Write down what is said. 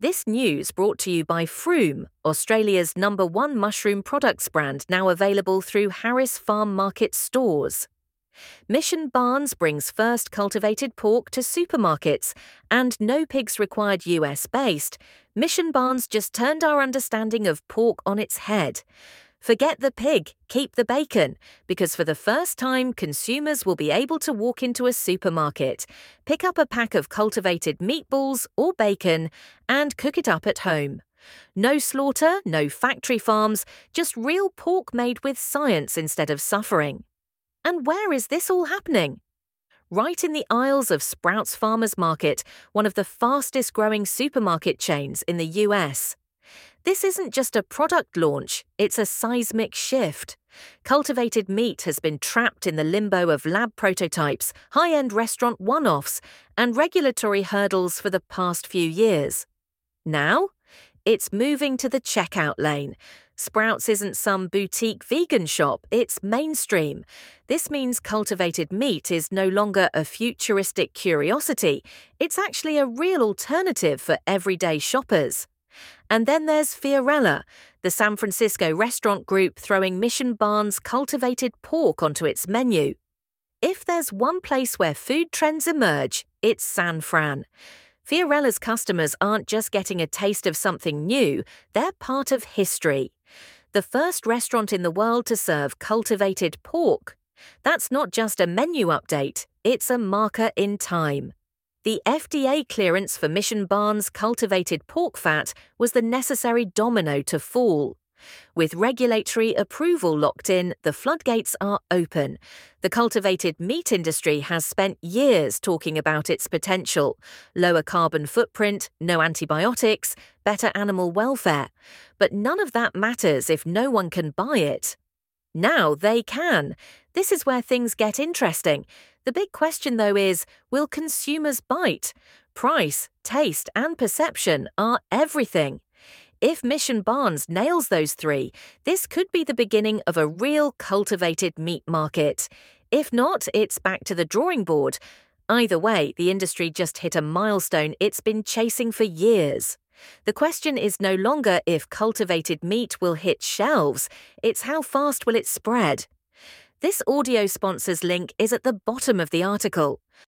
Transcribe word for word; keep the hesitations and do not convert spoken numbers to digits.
This news brought to you by Froome, Australia's number one mushroom products brand now available through Harris Farm Market stores. Mission Barns brings first cultivated pork to supermarkets, and no pigs required U S-based. Mission Barns just turned our understanding of pork on its head. Forget the pig, keep the bacon, because for the first time, consumers will be able to walk into a supermarket, pick up a pack of cultivated meatballs or bacon, and cook it up at home. No slaughter, no factory farms, just real pork made with science instead of suffering. And where is this all happening? Right in the aisles of Sprouts Farmers Market, one of the fastest growing supermarket chains in the U S. This isn't just a product launch, it's a seismic shift. Cultivated meat has been trapped in the limbo of lab prototypes, high-end restaurant one-offs, and regulatory hurdles for the past few years. Now, it's moving to the checkout lane. Sprouts isn't some boutique vegan shop, it's mainstream. This means cultivated meat is no longer a futuristic curiosity, it's actually a real alternative for everyday shoppers. And then there's Fiorella, the San Francisco restaurant group throwing Mission Barns cultivated pork onto its menu. If there's one place where food trends emerge, it's San Fran. Fiorella's customers aren't just getting a taste of something new, they're part of history. The first restaurant in the world to serve cultivated pork. That's not just a menu update, it's a marker in time. The F D A clearance for Mission Barns cultivated pork fat was the necessary domino to fall. With regulatory approval locked in, the floodgates are open. The cultivated meat industry has spent years talking about its potential. Lower carbon footprint, no antibiotics, better animal welfare. But none of that matters if no one can buy it. Now they can. This is where things get interesting. The big question, though, is, will consumers bite? Price, taste, and perception are everything. If Mission Barns nails those three, this could be the beginning of a real cultivated meat market. If not, it's back to the drawing board. Either way, the industry just hit a milestone it's been chasing for years. The question is no longer if cultivated meat will hit shelves, it's how fast will it spread. This audio sponsor's link is at the bottom of the article.